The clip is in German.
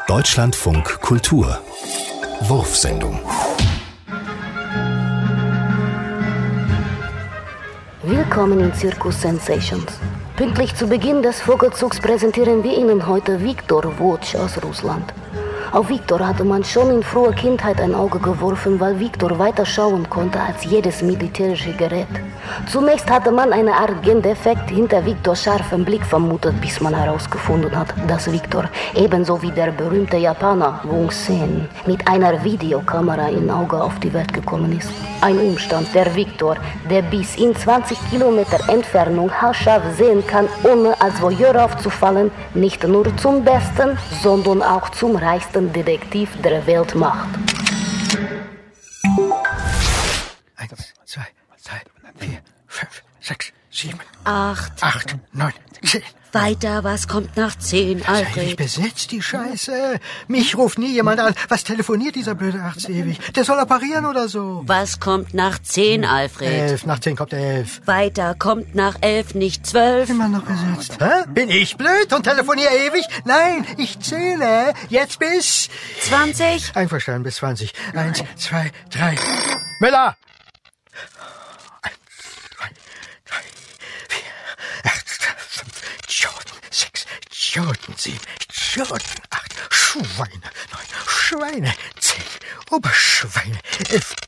Deutschlandfunk Kultur Wurfsendung. Willkommen in Circus Sensations. Pünktlich zu Beginn des Vogelzugs präsentieren wir Ihnen heute Viktor Wotsch aus Russland. Auf Viktor hatte man schon in früher Kindheit ein Auge geworfen, weil Viktor weiter schauen konnte als jedes militärische Gerät. Zunächst hatte man eine Art Gendefekt hinter Viktors scharfem Blick vermutet, bis man herausgefunden hat, dass Viktor, ebenso wie der berühmte Japaner Wung Sen, mit einer Videokamera im Auge auf die Welt gekommen ist. Ein Umstand, der Viktor, der bis in 20 Kilometer Entfernung haarscharf sehen kann, ohne als Voyeur aufzufallen, nicht nur zum besten, sondern auch zum reichsten Detektiv der Welt macht. 1, 2, 3, 4, 5, 6, 7, 8, 9, 10. Weiter, was kommt nach 10, Alfred? Ich besetzt die Scheiße. Mich ruft nie jemand an. Was telefoniert dieser blöde Arzt ewig? Der soll operieren oder so. Was kommt nach 10, Alfred? 11, nach 10 kommt 11. Weiter, kommt nach 11 nicht 12? Immer noch besetzt. Hä? Bin ich blöd und telefoniere ewig? Nein, ich zähle. Jetzt bis 20? Einverstanden, bis 20. 1, 2, 3. Müller! 1, 2, 3, 4, 8, 5, Idioten, 6, Idioten, 7, Idioten, 8, Schweine, 9, Schweine, 10, Oberschweine, 11,